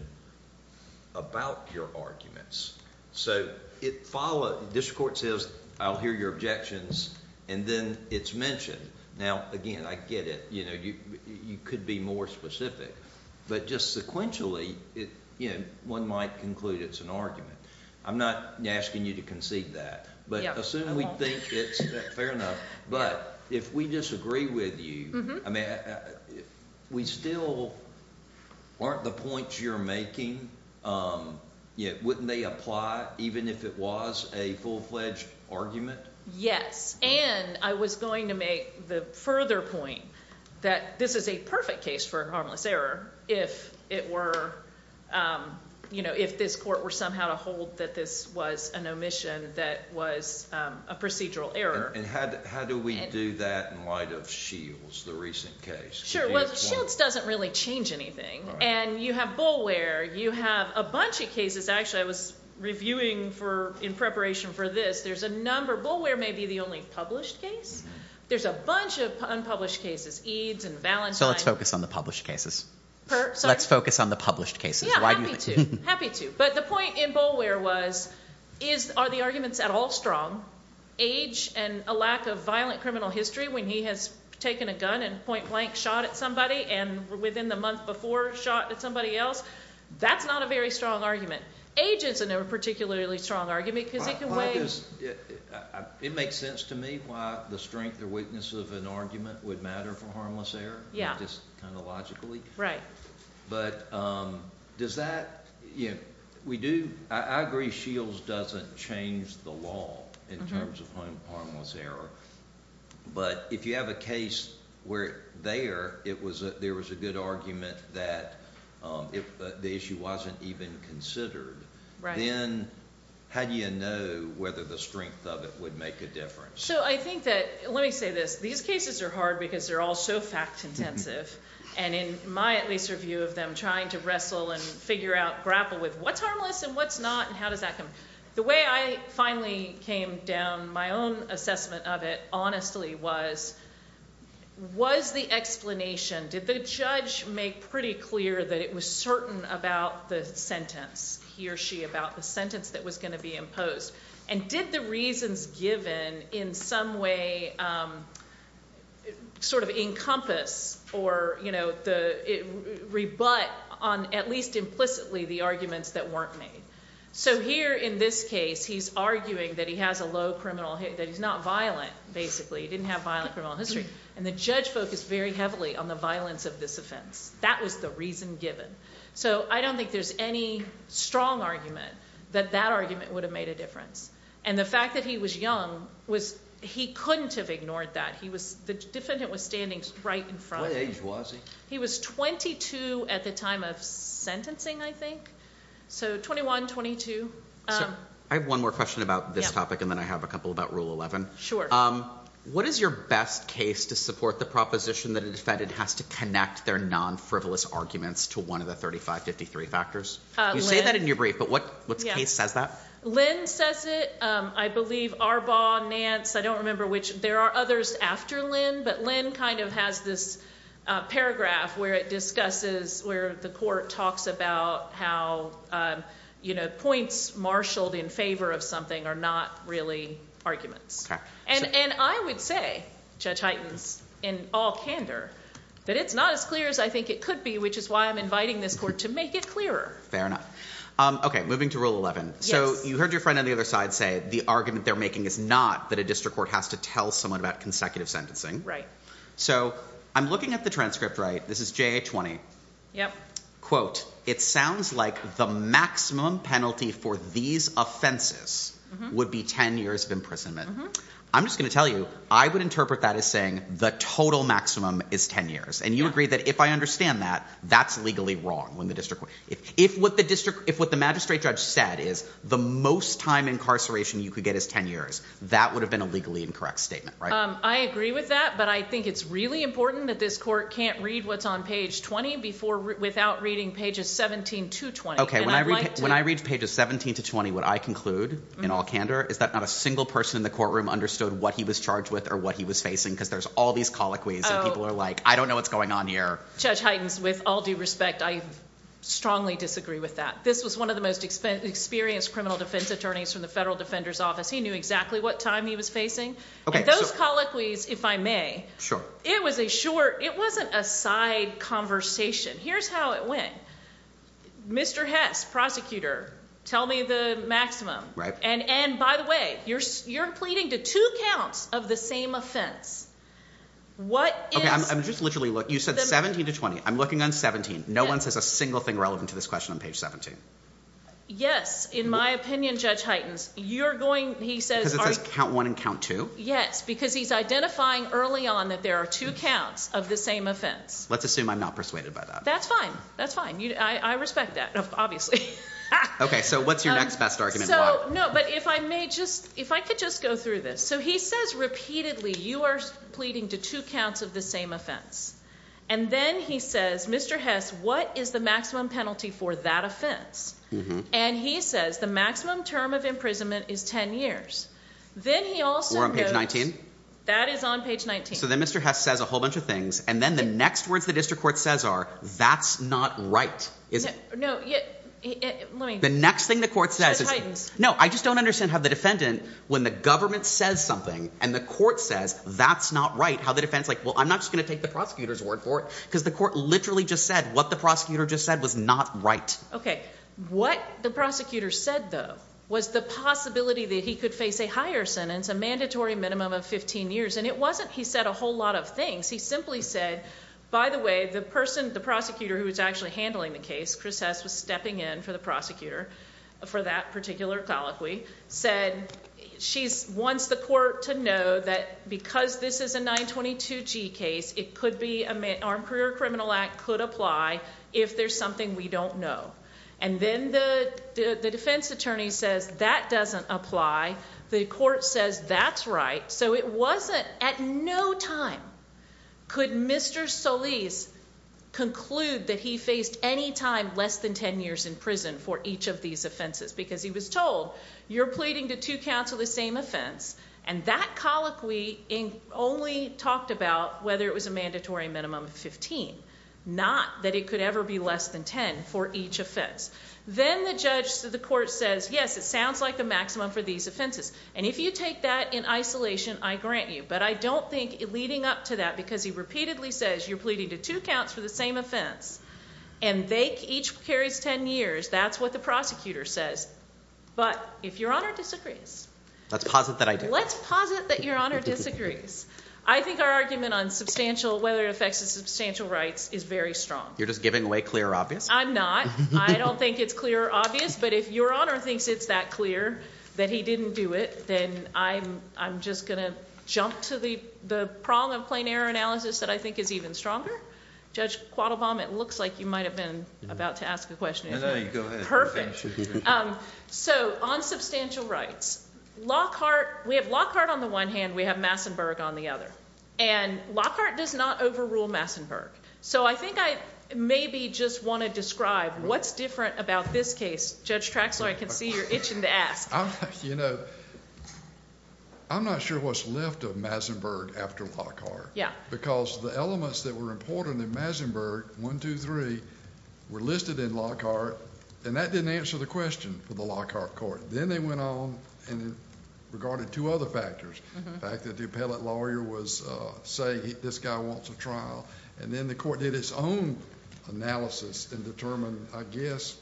about your arguments. So it follows, the district court says, I'll hear your objections, and then it's mentioned. Now, again, I get it. You know, you you could be more specific, but just sequentially, it you know, one might conclude it's an argument. I'm not asking you to concede that, but Yeah, assume I we won't. think it's fair enough. But if we disagree with you, Mm-hmm. I mean, I, I, we still aren't the points you're making. Um, yeah, wouldn't they apply even if it was a full-fledged argument? Yes, and I was going to make the further point that this is a perfect case for harmless error if it were, um, you know, if this court were somehow to hold that this was an omission that was um, a procedural error. And, and how, do, how do we And- do that in light of Shields, the recent case? Sure. Could you Well, explain? Shields doesn't really change anything. All right. And you have Boulware. You have a bunch of cases. Actually, I was reviewing for in preparation for this. There's a number. Boulware may be the only published case. Mm-hmm. There's a bunch of unpublished cases, Eads and Valentine. So let's focus on the published cases. Per, sorry? Let's focus on the published cases. Yeah, Why happy do you think? to. Happy to. But the point in Boulware was, is are the arguments at all strong? Age and a lack of violent criminal history when he has taken a gun and point blank shot at somebody and within the month before shot at somebody else, that's not a very strong argument. Age isn't a particularly strong argument because Why- it can why weigh. does- it, I- I- it makes sense to me why the strength or weakness of an argument would matter for harmless error. Yeah. Just kind of logically. Right. But um, does that, you know, we do, I, I agree Shields doesn't change the law in Mm-hmm. terms of harm, harmless error. But if you have a case where there it was a, there was a good argument that um, if uh, the issue wasn't even considered, Right. then how do you know whether the strength of it would make a difference? So I think that, let me say this, these cases are hard because they're all so fact intensive. And in my at least review of them, trying to wrestle and figure out, grapple with what's harmless and what's not and how does that come. The way I finally came down, my own assessment of it, honestly, was, was the explanation, did the judge make pretty clear that it was certain about the sentence, he or she, about the sentence that was going to be imposed? And did the reasons given in some way um, sort of encompass or, you know, the it, rebut on at least implicitly the arguments that weren't made? So here in this case, he's arguing that he has a low criminal, that he's not violent, basically. He didn't have violent criminal history. And the judge focused very heavily on the violence of this offense. That was the reason given. So I don't think there's any strong argument that that argument would have made a difference. And the fact that he was young was, he couldn't have ignored that. He was, the defendant was standing right in front What of him. age was he? He was twenty-two at the time of sentencing, I think. So twenty-one, twenty-two. So, Um, I have one more question about this Yeah. topic, and then I have a couple about Rule eleven. Sure. Um, what is your best case to support the proposition that a defendant has to connect their non-frivolous arguments to one of the thirty-five fifty-three factors? Uh, you say Lynn. that in your brief, but what, what Yeah. case says that? Lynn says it. Um, I believe Arbaugh, Nance, I don't remember which. There are others after Lynn, but Lynn kind of has this uh, paragraph where it discusses, where the court talks about how, um, you know, points marshaled in favor of something are not really arguments. Okay. And, So- and I would say, Judge Heitens, in all candor, that it's not as clear as I think it could be, which is why I'm inviting this court to make it clearer. Fair enough. Um, okay, moving to Rule eleven. So Yes. you heard your friend on the other side say the argument they're making is not that a district court has to tell someone about consecutive sentencing. Right. So I'm looking at the transcript, right? This is J A twenty. Yep. Quote, it sounds like the maximum penalty for these offenses Mm-hmm. would be ten years of imprisonment. Mm-hmm. I'm just going to tell you, I would interpret that as saying the total maximum is ten years. And you Yeah. agree that if I understand that, that's legally wrong when the district court. If, if what the district, if what the magistrate judge said is the most time incarceration you could get is ten years, that would have been a legally incorrect statement, right? Um, I agree with that, but I think it's really important that this court can't read what's on page twenty before re- without reading pages seventeen to twenty. Okay, And when I I'd read like pa- to- when I read pages seventeen to twenty, what I conclude Mm-hmm. in all candor is that not a single person in the courtroom understood what he was charged with or what he was facing, because there's all these colloquies and Oh. people are like, I don't know what's going on here. Judge Heitens, with all due respect, I strongly disagree with that. This was one of the most expen- experienced criminal defense attorneys from the Federal Defender's Office. He knew exactly what time he was facing. Okay, and those so- colloquies, if I may, Sure. it was a short, it wasn't a side conversation. Here's how it went. Mister Hess, prosecutor, tell me the maximum. Right. And and by the way, you're s- you're pleading to two counts of the same offense. What is Okay, I'm, I'm just literally look. You said the- seventeen to twenty. I'm looking on seventeen. No Yeah. one says a single thing relevant to this question on page seventeen. Yes, in my opinion, Judge Heitens, you're going, he says, Because it are- says count one and count two. yes, because he's identifying early on that there are two counts of the same offense. Let's assume I'm not persuaded by that. That's fine. That's fine. You, I, I respect that, obviously. Okay, so what's your Um, next best argument? So, Why? no, but if I may just, if I could just go through this. So he says repeatedly, you are pleading to two counts of the same offense. And then he says, Mister Hess, what is the maximum penalty for that offense? Mm-hmm. And he says the maximum term of imprisonment is ten years. Then he also We're on page notes- nineteen? That is on page nineteen. So then Mister Hess says a whole bunch of things, and then the next words the district court says are, that's not right. Is no, no, yeah, eh, eh, let me. The next thing the court says Judge is, Heitens. no, I just don't understand how the defendant, when the government says something and the court says that's not right, how the defense like, well, I'm not just going to take the prosecutor's word for it, because the court literally just said what the prosecutor just said was not right. Okay. What the prosecutor said, though, was the possibility that he could face a higher sentence, a mandatory minimum of fifteen years. And it wasn't he said a whole lot of things. He simply said, by the way, the person, the prosecutor who was actually handling the case, Chris Hess was stepping in for the prosecutor for that particular colloquy, said she's wants the court to know that because this is a nine twenty-two G case, it could be, a ma- Armed Career Criminal Act could apply if there's something we don't know. And then the, the, the defense attorney says that doesn't apply. The court says that's right. So it wasn't, at no time could Mister Solis conclude that he faced any time less than ten years in prison for each of these offenses, because he was told, you're pleading to two counts of the same offense. And that colloquy in, only talked about whether it was a mandatory minimum of fifteen. Not that it could ever be less than ten for each offense. Then the judge, so the court says, yes, it sounds like the maximum for these offenses. And if you take that in isolation, I grant you. But I don't think leading up to that, because he repeatedly says you're pleading to two counts for the same offense, and they each carries ten years, that's what the prosecutor says. But if Your Honor disagrees. Let's posit that I do. Let's posit that Your Honor disagrees. I think our argument on substantial, whether it affects the substantial rights, is very strong. You're just giving away clear or obvious? I'm not. I don't think it's clear or obvious, but if Your Honor thinks it's that clear that he didn't do it, then I'm I'm just going to jump to the, the prong of plain error analysis that I think is even stronger. Judge Quattlebaum, it looks like you might have been about to ask a question. No, no, you go ahead. Perfect. Um, so on substantial rights, Lockhart, we have Lockhart on the one hand, we have Massenburg on the other. And Lockhart does not overrule Massenburg. So I think I maybe just want to describe what's different about this case. Judge Traxler, I can see you're itching to ask. I, you know, I'm not sure what's left of Massenburg after Lockhart. Yeah. Because the elements that were important in Massenburg, one, two, three, were listed in Lockhart, and that didn't answer the question for the Lockhart court. Then they went on and regarded two other factors. Mm-hmm. The fact that the appellate lawyer was uh, saying he, this guy wants a trial, And then the court did its own analysis and determined, I guess,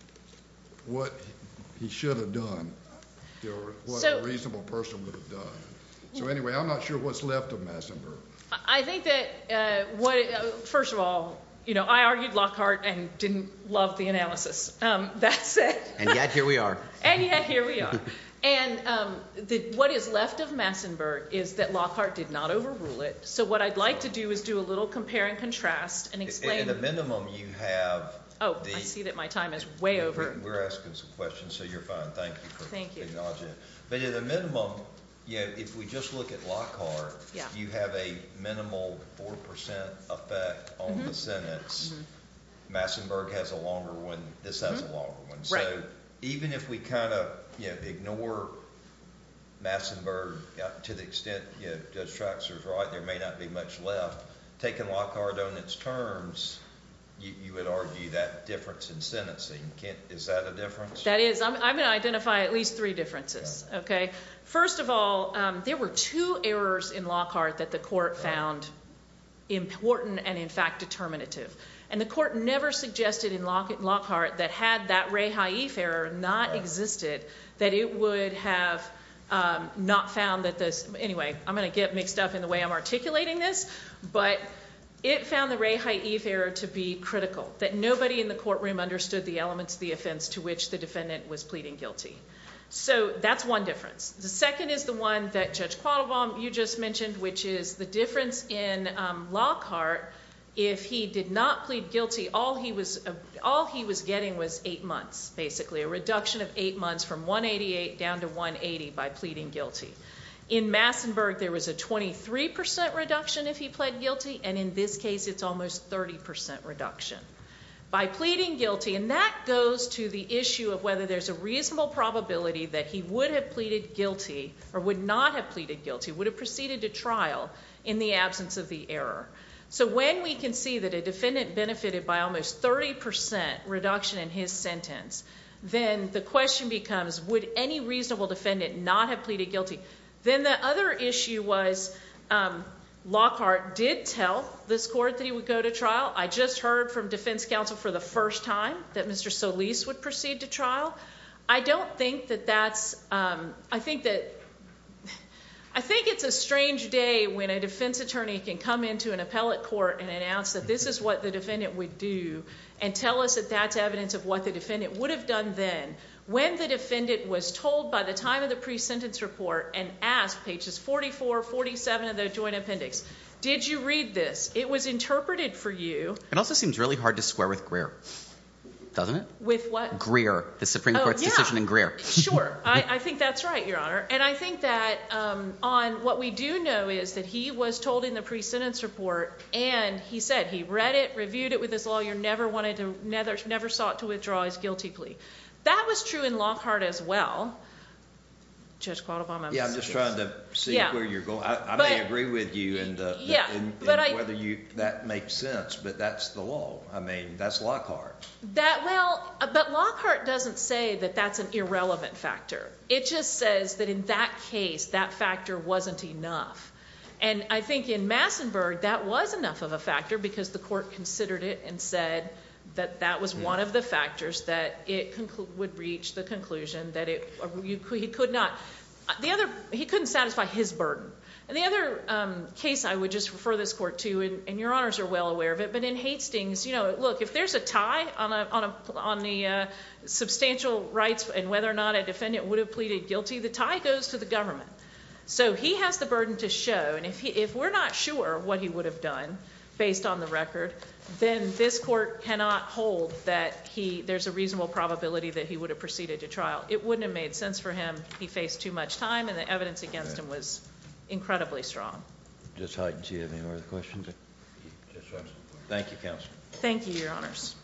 what he should have done, or what So- a reasonable person would have done. So anyway, I'm not sure what's left of Massenburg. I think that uh, what, uh, first of all, you know, I argued Lockhart and didn't love the analysis. Um, that said. And yet here we are. And yet here we are. And um, the, what is left of Massenburg is that Lockhart did not overrule it. So what I'd like to do is do a little compare and contrast and explain. At a minimum, you have. Oh, the, I see that my time is way over. We, we're asking some questions, so you're fine. Thank you for Thank you. acknowledging it. But at a minimum, you know, if we just look at Lockhart, Yeah. you have a minimal four percent effect on Mm-hmm. the sentence. Mm-hmm. Massenburg has a longer one. This has Mm-hmm. a longer one. Right. So even if we kind of, you know, ignore Massenburg uh, to the extent, you know, Judge Traxler's right, there may not be much left. Taking Lockhart on its terms, you, you would argue that difference in sentencing. Can't, is that a difference? That is, I'm, I'm going to identify at least three differences, okay? First of all, um, there were two errors in Lockhart that the court found important and, in fact, determinative. And the court never suggested in Lock, Lockhart that had that Ray Haif error not Right. existed, that it would have um, not found that this, anyway, I'm going to get mixed up in the way I'm articulating this, but it found the Ray Haif error to be critical, that nobody in the courtroom understood the elements of the offense to which the defendant was pleading guilty. So that's one difference. The second is the one that Judge Quattlebaum, you just mentioned, which is the difference in um, Lockhart. If he did not plead guilty, all he was uh, all he was getting was eight months, basically, a reduction of eight months from one eighty-eight down to one eighty by pleading guilty. In Massenburg, there was a twenty-three percent reduction if he pled guilty, and in this case, it's almost thirty percent reduction. By pleading guilty, and that goes to the issue of whether there's a reasonable probability that he would have pleaded guilty or would not have pleaded guilty, would have proceeded to trial in the absence of the error. So when we can see that a defendant benefited by almost thirty percent reduction in his sentence, then the question becomes, would any reasonable defendant not have pleaded guilty? Then the other issue was um, Lockhart did tell this court that he would go to trial. I just heard from defense counsel for the first time that Mister Solis would proceed to trial. I don't think that that's, um, I think that, I think it's a strange day when a defense attorney can come into an appellate court and announce that this is what the defendant would do and tell us that that's evidence of what the defendant would have done then, when the defendant was told by the time of the pre-sentence report and asked, pages forty-four, forty-seven of the joint appendix, did you read this? It was interpreted for you. It also seems really hard to square with Greer, doesn't it? With what? Greer, the Supreme Oh, Court's yeah. decision in Greer. Sure. I, I think that's right, Your Honor. And I think that um, on what we do know is that he was told in the pre-sentence report, and he said he read it, reviewed it with his lawyer, never wanted to, never, never sought to withdraw his guilty plea. That was true in Lockhart as well. Judge Quattlebaum, I'm Yeah, I'm just trying to see Yeah. where you're going. I, I But- may agree with you and, uh, Yeah, and, but and I- whether you, that makes sense, but that's the law. I mean, that's Lockhart. That, well, but Lockhart doesn't say that that's an irrelevant factor. It just says that in that case, that factor wasn't enough. And I think in Massenburg, that was enough of a factor because the court considered it and said that that was one of the factors that it conclu- would reach the conclusion that it you, he could not, the other, he couldn't satisfy his burden. And the other um, case I would just refer this court to, and, and your honors are well aware of it, but in Hastings, you know, look, if there's a tie on a on a on the uh, substantial rights and whether or not a defendant would have pleaded guilty, the tie goes to the government. So he has the burden to show, and if he, if we're not sure what he would have done based on the record, then this court cannot hold that he there's a reasonable probability that he would have proceeded to trial. It wouldn't have made sense for him. He faced too much time, and the evidence against him was incredibly strong. Judge Hyten, do you have any other questions? Thank you, counsel. Thank you, your honors.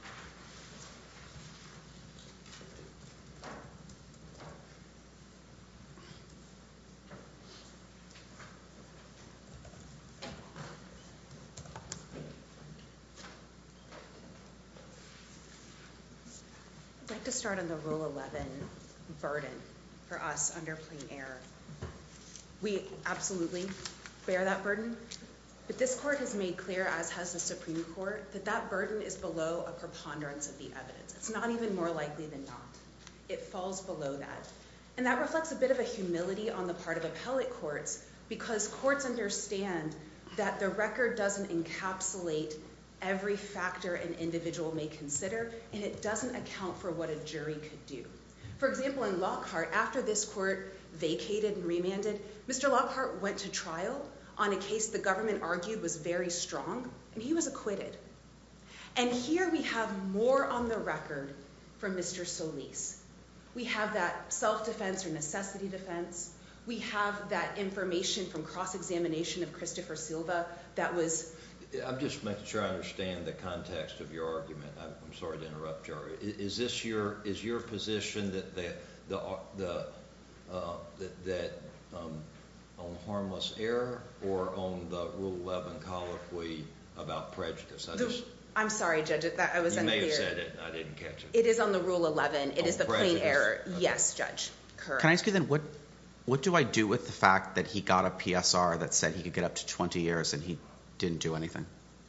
I'd like to start on the Rule eleven burden for us under plain error. We absolutely bear that burden. But this court has made clear, as has the Supreme Court, that that burden is below a preponderance of the evidence. It's not even more likely than not. It falls below that. And that reflects a bit of a humility on the part of appellate courts, because courts understand that the record doesn't encapsulate every factor an individual may consider, and it doesn't account for what a jury could do. For example, in Lockhart, after this court vacated and remanded, Mister Lockhart went to trial on a case the government argued was very strong, and he was acquitted. And here we have more on the record from Mister Solis. We have that self-defense or necessity defense. We have that information from cross-examination of Christopher Silva that was... I'm just making sure I understand the context of your argument. I'm, I'm sorry to interrupt, Jerry. Is, is this your is your position that the the the uh, that, that um, on harmless error or on the Rule eleven colloquy about prejudice? I the, just, I'm sorry, Judge. That I was you unclear. You may have said it, and I didn't catch it. It is on the Rule eleven. It on is the prejudice. plain error. Okay. Yes, Judge. Correct. Can I ask you then, what what do I do with the fact that he got a P S R that said he could get up to twenty years and he didn't do anything?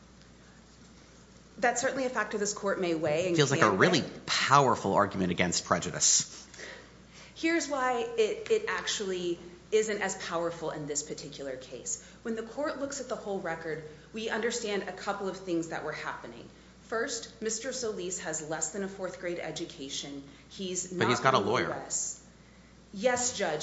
That's certainly a factor this court may weigh. And feels like a really weigh. powerful argument against prejudice. Here's why it, it actually isn't as powerful in this particular case. When the court looks at the whole record, we understand a couple of things that were happening. First, Mister Solis has less than a fourth grade education. He's not But he's got a in the lawyer. U S. Yes, Judge.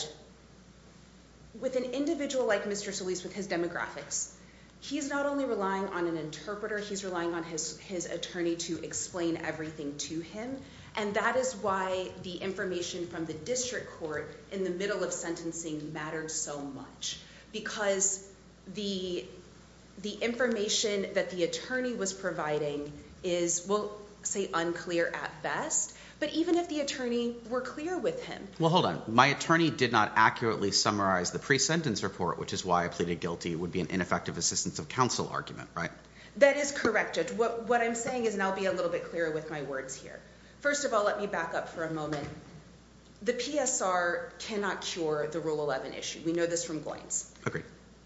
With an individual like Mister Solis with his demographics, he's not only relying on an interpreter, he's relying on his, his attorney to explain everything to him. And that is why the information from the district court in the middle of sentencing mattered so much. Because the, the information that the attorney was providing is, we'll say, unclear at best. But even if the attorney were clear with him. Well, hold on. My attorney did not accurately summarize the pre-sentence report, which is why I pleaded guilty. It would be an ineffective assistance of counsel argument, right? That is correct, Judge. What, what I'm saying is, and I'll be a little bit clearer with my words here. First of all, let me back up for a moment. The P S R cannot cure the Rule eleven issue. We know this from Goins. Agreed.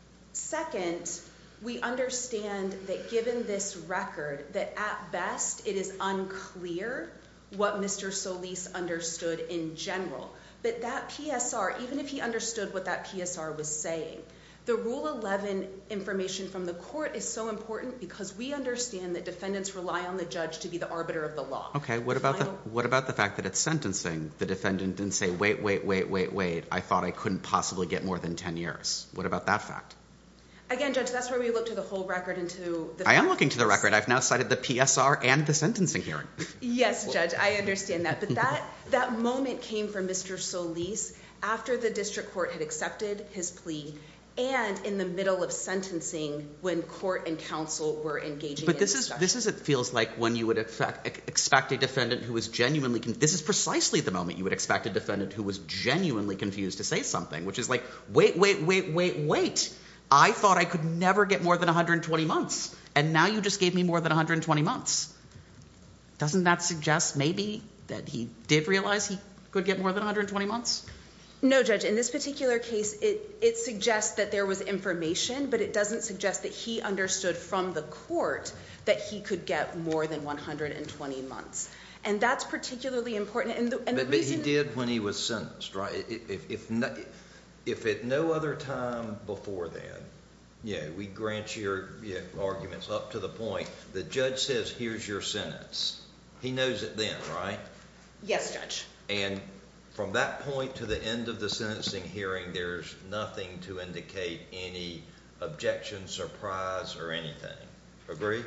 Second, we understand that given this record, that at best it is unclear what Mister Solis understood in general. But that P S R, even if he understood what that P S R was saying, the Rule eleven information from the court is so important because we understand that defendants rely on the judge to be the arbiter of the law. Okay, what about the what about the fact that it's sentencing? The defendant didn't say, wait, wait, wait, wait, wait, I thought I couldn't possibly get more than ten years. What about that fact? Again, Judge, that's where we look to the whole record and to the I am looking to the record. I've now cited the P S R and the sentencing hearing. Yes, Judge, I understand that. But that, that moment came from Mister Solis after the district court had accepted his plea and in the middle of sentencing when court and counsel were engaging But in this is discussion. this is it feels like when you would expect, expect a defendant who was genuinely con- this is precisely the moment you would expect a defendant who was genuinely confused to say something, which is like, wait, wait, wait, wait, wait. I thought I could never get more than one hundred twenty months, and now you just gave me more than one hundred twenty months. Doesn't that suggest maybe that he did realize he could get more than one hundred twenty months? No, Judge. In this particular case, it, it suggests that there was information, but it doesn't suggest that he understood from the court that he could get more than one hundred twenty months. And that's particularly important. And the, and but, the reason, but he did when he was sentenced, right? If, if, if, no, if at no other time before then, yeah, we grant your yeah, arguments up to the point the judge says, here's your sentence. He knows it then, right? Yes, Judge. And from that point to the end of the sentencing hearing, there's nothing to indicate any objection, surprise, or anything. Agree?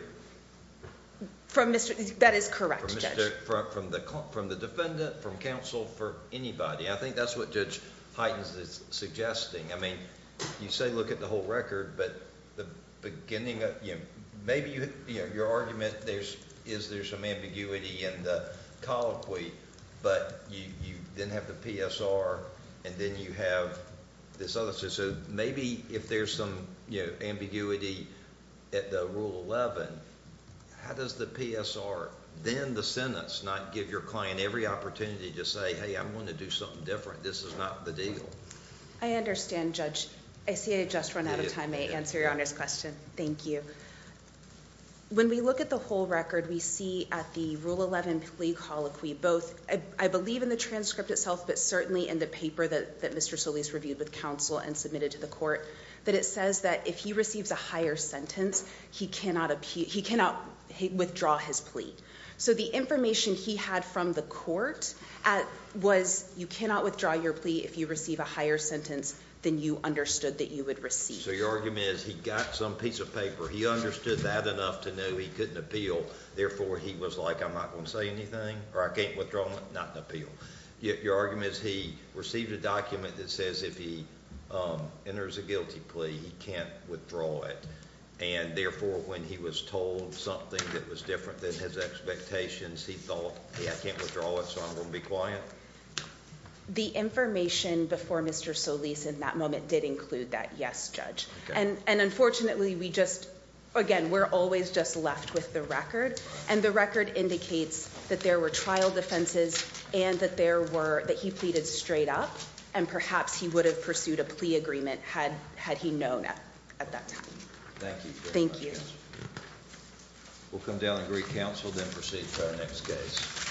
From Mister That is correct, From Judge. Mister From, from the from the defendant, from counsel, for anybody. I think that's what Judge Heitens is suggesting. I mean, you say look at the whole record, but the beginning of, you know, maybe you, you know, your argument there's is there's some ambiguity in the colloquy, but you, you then have the P S R, and then you have this other. So, so maybe if there's some, you know, ambiguity at the Rule eleven, how does the P S R, then the sentence, not give your client every opportunity to say, hey, I'm going to do something different. This is not the deal. I understand, Judge. I see I just run out of Yeah, time. May I yeah, answer Your yeah. Honor's question? Thank you. When we look at the whole record, we see at the Rule eleven plea colloquy, both, I, I believe in the transcript itself, but certainly in the paper that, that Mister Solis reviewed with counsel and submitted to the court, that it says that if he receives a higher sentence, he cannot appeal, he cannot he withdraw his plea. So the information he had from the court at, was you cannot withdraw your plea if you receive a higher sentence than you understood that you would receive. So your argument is he got some piece of paper, he understood that enough to know he couldn't appeal, therefore he was like, I'm not going to say anything, or I can't withdraw, not an appeal. Your, your argument is he received a document that says if he um, enters a guilty plea, he can't withdraw it, and therefore when he was told something that was different than his expectations, he thought, hey, I can't withdraw it, so I'm going to be quiet? The information before Mister Solis in that moment did include that, yes, Judge. Okay. And, and unfortunately, we just, again, we're always just left with the record. And the record indicates that there were trial defenses and that there were, that he pleaded straight up, and perhaps he would have pursued a plea agreement had, had he known at, at that time. Thank you. very Thank much, you. counsel. We'll come down and greet counsel, then proceed to our next case.